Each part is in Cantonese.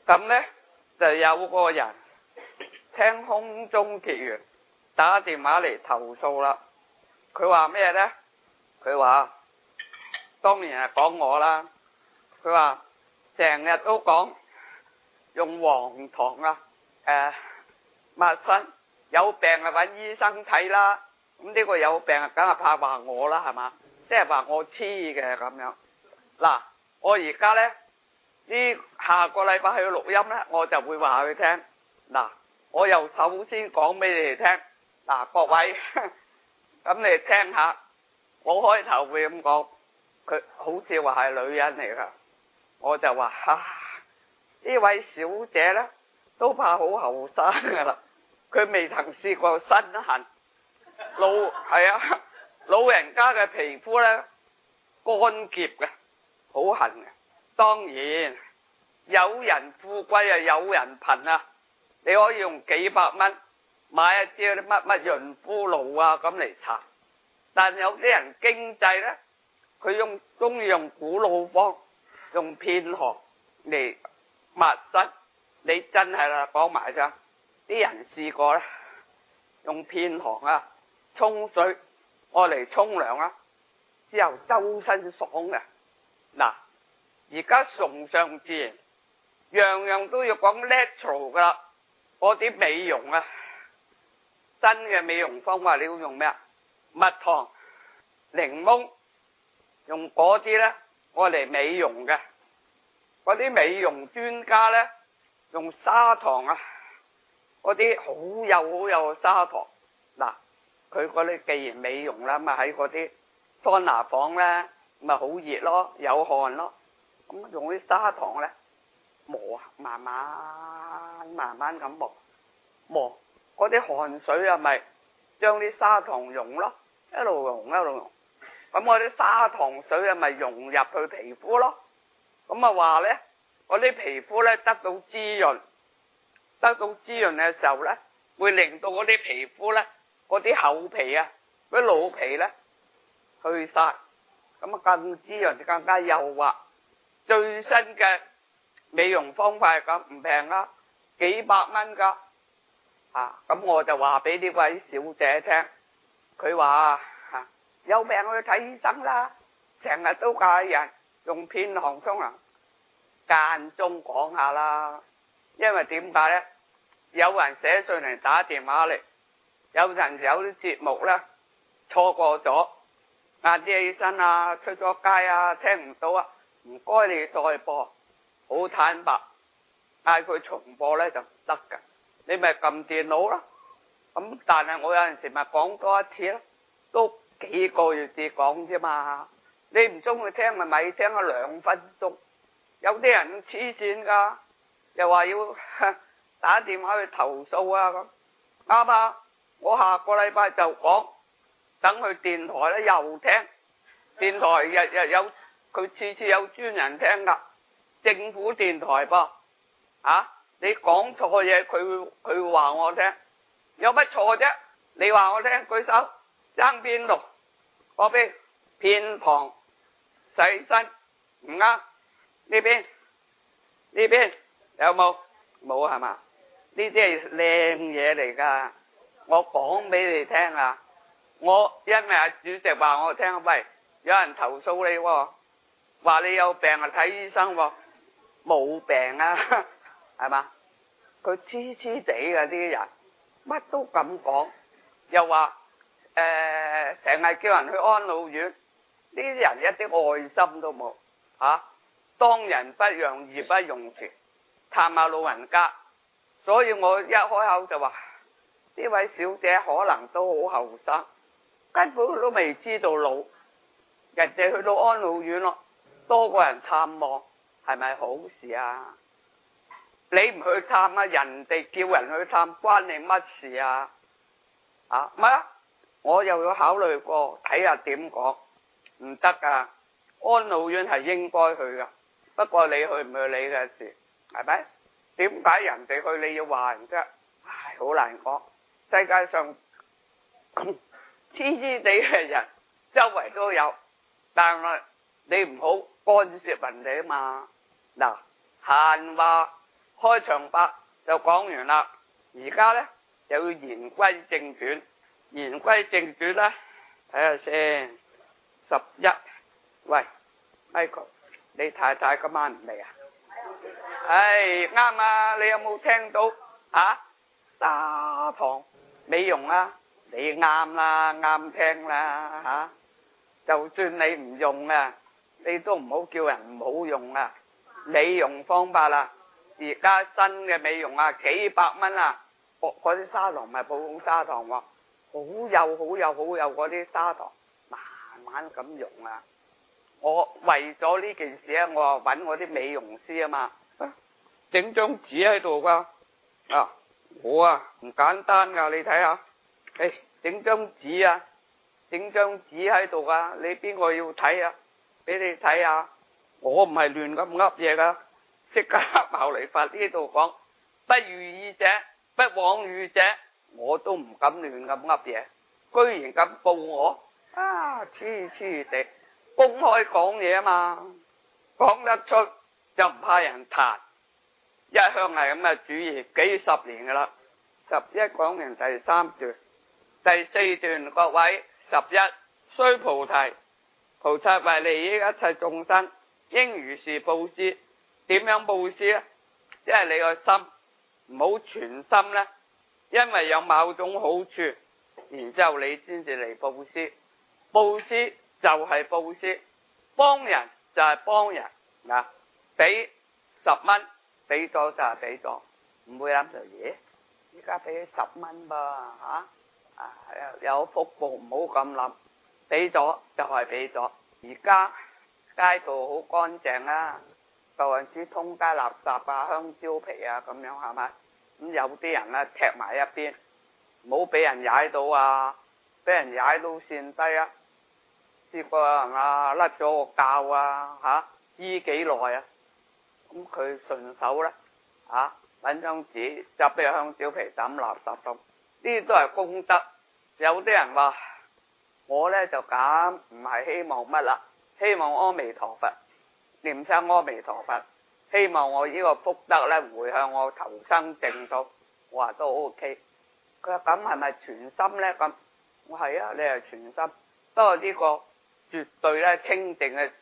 咁咧就有個人聽空中結緣打電話嚟投訴啦。佢話咩咧？佢話當然係講我啦。佢話成日都講用黃糖抹身，有病就揾醫生睇啦。咁呢個有病梗係怕話我啦，係嘛？即係話我黐嘅咁樣。嗱，我而家咧呢下個禮拜去錄音咧，我就會話佢聽。嗱，我又首先講俾你哋聽。嗱，各位咁你哋聽下，我開頭會咁講，佢好似話係女人嚟噶，我就話呢位小姐咧都怕好後生噶啦，佢未曾試過身痕，老人家嘅皮膚咧乾澀嘅，好痕嘅。當然有人富貴啊，有人貧啊，你可以用幾百蚊買一支啲乜乜潤膚露啊咁嚟搽，但有啲人經濟咧，佢中意用古老方，用片荷嚟抹身。你真係啦，講埋咋？啲人試過咧，用片荷沖水，我嚟沖涼之後周身爽嘅。嗱，而家崇尚自然，樣樣都要講 natural 噶啦。嗰啲美容新嘅美容方法，你要用咩蜜糖、檸檬，用嗰啲咧，我嚟美容嘅。嗰啲美容專家咧，用砂糖嗰啲好幼嘅砂糖。嗱，佢嗰啲既然美容啦，咪喺嗰啲桑拿房咧，咪好熱咯，有汗咯。咁用啲砂糖咧磨，慢慢咁磨，嗰啲汗水咪將啲砂糖溶咯，一路溶。咁我啲砂糖水咪融入去皮膚咯。咁話咧，我啲皮膚咧得到滋潤嘅時候咧，會令到嗰啲皮膚咧，嗰啲厚皮嗰啲老皮咧去晒，咁更滋潤，更加幼滑。最新嘅美容方法係咁，唔平幾百蚊噶。咁我就話俾呢位小姐聽，佢話有病去睇醫生啦，成日都教人用片荷沖涼，間中講下啦。因為點解咧？有人寫信嚟打電話嚟，有陣時有啲節目咧錯過咗，晏啲起身出咗街聽唔到唔該你再播，好坦白，嗌佢重播咧就唔得噶，你咪撳電腦啦。咁但係我有陣時咪講多一次咯，都幾個月至講啫嘛。你唔中意聽咪聽2分鐘。有啲人黐線噶，又話要打電話去投訴咁，啱我下個禮拜就講，等佢電台咧又聽，電台日有佢次次有專人聽噶，政府電台噃你講錯嘢，佢會話我聽，有乜錯啫？你話我聽，舉手，爭邊度？嗰邊片糖洗身唔啱，呢邊有冇？冇係嘛？呢啲係靚嘢嚟噶，我講俾你聽我因為主席話我聽，喂，有人投訴你話你有病睇醫生冇病係嘛？佢黐黐地嘅啲人，乜都咁講，又話成日叫人去安老院，呢啲人一啲愛心都冇當仁不讓，義不容辭，探下老人家。所以我一開口就話呢位小姐可能都好後生，根本都未知道老，人哋去到安老院咯，多個人探望，係咪好事啊？你唔去探人哋叫人去探，關你乜事唔係我又要考慮過，睇下點講，唔得噶。安老院係應該去噶，不過你去唔去你嘅事，係咪？點解人哋去你要話人啫？唉，好難講。世界上黐黐地嘅人周圍都有，但係你唔好干涉人哋嘛。嗱，閒話開場白就講完啦，而家呢，就要言歸正傳。言歸正傳呢，睇下先。11，喂 Michael， 你太太今晚唔嚟啊？啱啊！你有冇聽到砂糖美容啊？你啱啦，啱聽啦就算你唔用啊，你都唔好叫人唔好用啊。美容方法啊，而家新嘅美容啊，幾百蚊啊，嗰啲砂糖咪普通砂糖喎，好幼嗰啲砂糖，慢慢咁用啊。我為咗呢件事啊，我揾我啲美容師啊嘛，整張紙喺度噶，我唔簡單噶，你睇下，整張紙啊，整張紙喺度噶，你邊個要睇啊？俾你睇下，我唔係亂咁噏嘢噶，釋迦牟尼佛呢度講，不如意者不枉與者，我都唔敢亂咁噏嘢，居然咁告我，黐地，公開講嘢啊嘛，講得出就唔怕人彈，一向係咁嘅主義，幾十年噶啦。11講完第3段，第4段各位11，須菩提，菩薩為利益一切眾生，應如是布施。點樣布施啊？即係你個心唔好全心呢，因為有某種好處，然之後你先至嚟布施。布施就係布施，幫人就係幫人嗱，俾10蚊，俾咗就係俾咗，唔會諗住嘢，依家俾10蚊噃有福報，唔好咁諗，俾咗就係俾咗。而家街道好乾淨啊，舊陣時通街垃圾啊、香蕉皮啊咁樣係咪？咁有啲人咧踢埋一邊，唔好俾人踩到啊，俾人踩到跣低啊！試過有人甩咗個臼啊醫幾耐啊？咁佢順手咧搵張紙執俾香蕉皮抌垃圾桶，呢啲都係功德。有啲人話我咧就咁唔係希望乜啦，希望阿彌陀佛念聲阿彌陀佛，希望我呢個福德咧回向我投生淨土。我話都 OK。佢話咁係咪全心咧？咁我係啊，你係全心，不過呢個絕對咧清淨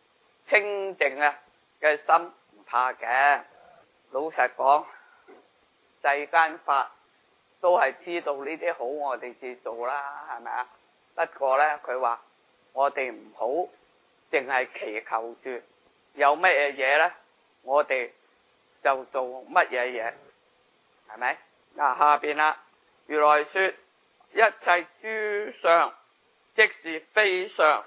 嘅心唔怕嘅。老實講，世間法都係知道呢啲好，我哋至做啦，係咪啊？不過咧，佢話我哋唔好淨係祈求住有乜嘢嘢咧，我哋就做乜嘢嘢，係咪？下邊啦，如來說一切諸相即是非相，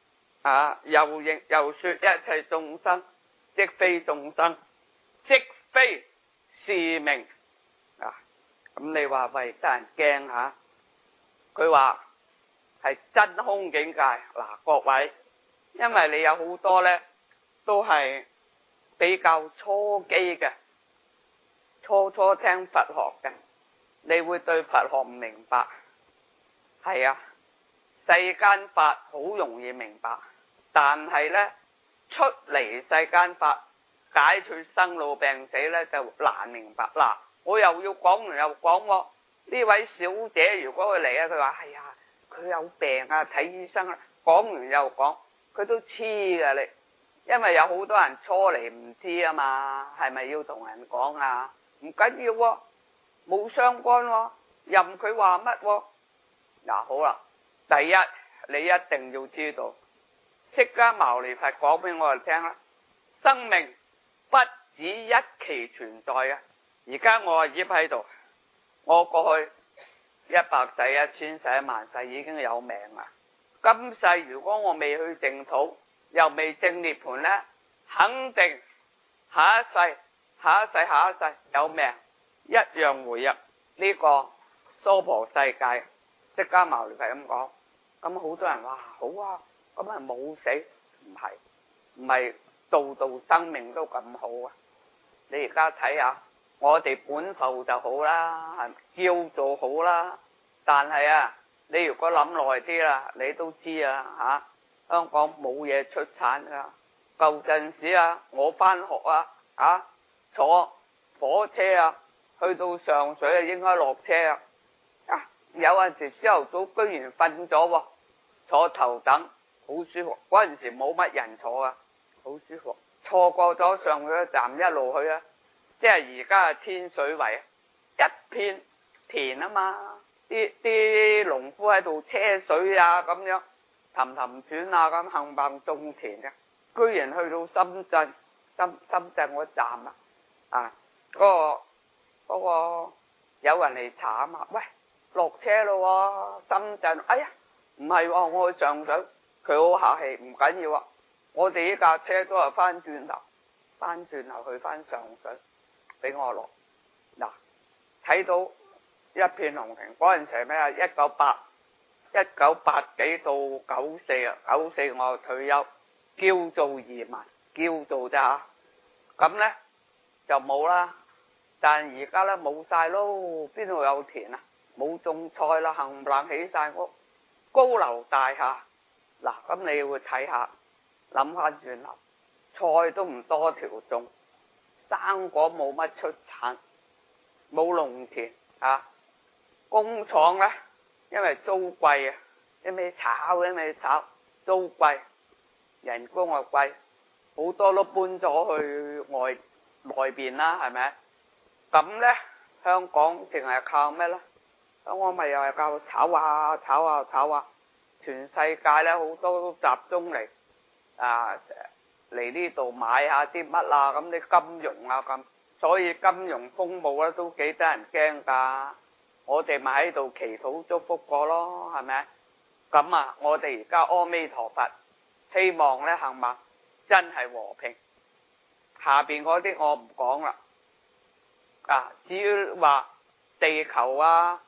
又說一切眾生即非眾生，即非是名。咁你話喂得人驚吓？佢話係真空境界。各位，因為你有好多呢都係比較初機嘅，初聽佛學嘅，你會對佛學唔明白。係啊，世間法好容易明白，但係呢出嚟世間法解決生老病死呢就難明白。我又要講完又講喎。呢位小姐如果佢嚟佢話係啊，佢有病啊，睇醫生啦。講完又講，佢都黐㗎你，因為有好多人初嚟唔知啊嘛，係咪要同人講啊？唔緊要喎，冇相干喎，任佢話乜喎。好啦，第一你一定要知道，釋迦牟尼佛講俾我哋聽啦，生命不止一期存在啊！而家我醃喺度，我過去100世、1000世、10000世已經有命啦。今世如果我未去淨土，又未證涅槃呢，肯定下一世有命，一樣回入呢個娑婆世界。釋迦牟尼佛咁講，咁好多人話好啊，咁係冇死，唔係度度生命都咁好啊！你而家睇下。我哋本埠就好啦，叫做好啦，但係你如果諗耐啲啦，你都知香港冇嘢出產噶。舊陣時我返學坐火車啊，去到上水啊應該落車啊。有陣時朝頭早居然瞓咗喎，坐頭等好舒服。嗰陣時冇乜人坐啊，好舒服。錯過咗上水站一路去啊，即係而家嘅天水圍一片田啊嘛，啲農夫喺度車水啊咁樣，氹氹轉啊咁冚唪種田嘅。居然去到深圳嗰站啊，嗰個有人嚟查啊嘛，喂，落車咯喎，深圳，哎呀，唔係喎，我去上水，佢好客氣，唔緊要啊，我哋呢架車都係翻轉頭去翻上水，俾我落。嗱，睇到一片紅亭，嗰陣時係咩啊？1980幾到94啊，94我退休，叫做移民，叫做咋嚇，咁呢就冇啦。但而家呢冇晒咯，邊度有田啊？冇種菜啦，冚唪唥起晒屋，高樓大廈。嗱，咁你會睇下，諗翻轉頭，菜都唔多條種，生果冇乜出產，冇農田啊。工廠呢，因為租貴啊，一味炒，租貴，人工又貴，好多都搬咗去外邊啦，係咪？咁呢，香港淨係靠咩呢？香港咪又係靠炒啊！全世界呢，好多都集中嚟呢度買下啲乜啊，咁啲金融啊咁，所以金融風暴呢都幾得人驚㗎。我哋咪喺度祈禱祝福過咯，係咪？咁啊，我哋而家阿彌陀佛，希望呢行嘛真係和平。下邊嗰啲我唔講啦。至於話地球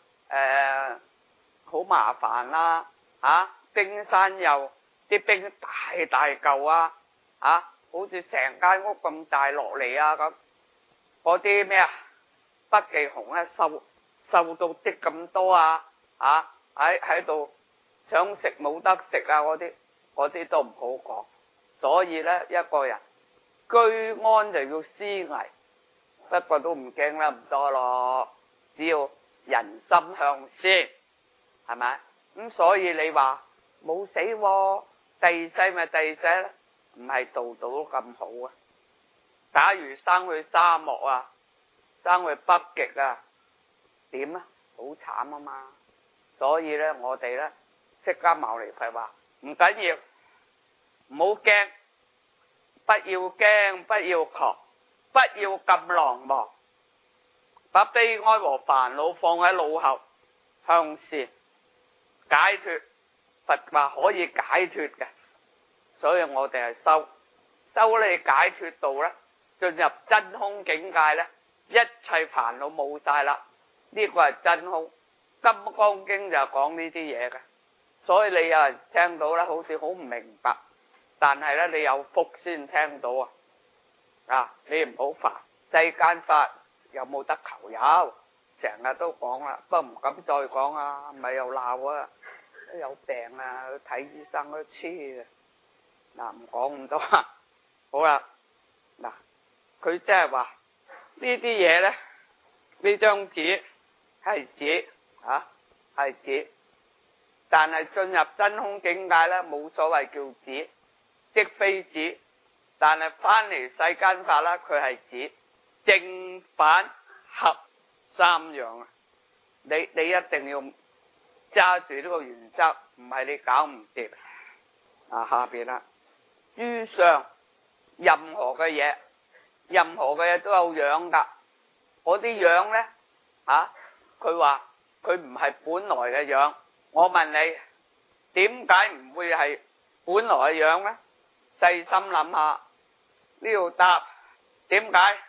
好麻煩啦，冰山又啲冰大嚿啊，好似成間屋咁大落嚟啊咁，嗰啲咩啊北極熊咧瘦到啲咁多啊，喺度想食冇得食啊，嗰啲都唔好講。所以咧一個人居安就要思危。不過都唔驚啦，唔多咯，只要人心向善，係咪？咁所以你話冇死喎，第世咪第世啦，唔係度度都咁好啊。假如生去沙漠啊，生去北極啊，點啊？好慘啊嘛。所以咧，我哋咧釋迦牟尼佛話唔緊要，唔好驚，不要驚，不要狂。不要咁狼狽，把悲哀和煩惱放喺腦後，向善解脫。佛話可以解脫嘅，所以我哋係修你解脫道咧，進入真空境界咧，一切煩惱冇晒啦。呢個係真空。金剛經就講呢啲嘢嘅，所以你有人聽到咧，好似好唔明白，但係咧你有福先聽到啊！你唔好煩，世間法有冇得求？有，成日都講啦，不過唔敢再講啊，咪又鬧啊，都有病啊，睇醫生都黐嘅。嗱，唔講咁多，好啦，嗱，佢即係話呢啲嘢咧，呢張紙係紙係紙，但係進入真空境界咧，冇所謂叫紙，即非紙。但係翻嚟世間法啦，佢係指正反合三樣啊！你一定要揸住呢個原則，唔係你搞唔掂。下邊啦，於上任何嘅嘢都有樣噶。嗰啲樣咧，佢話佢唔係本來嘅樣。我問你，點解唔會係本來嘅樣咧？細心諗下。呢度答點解？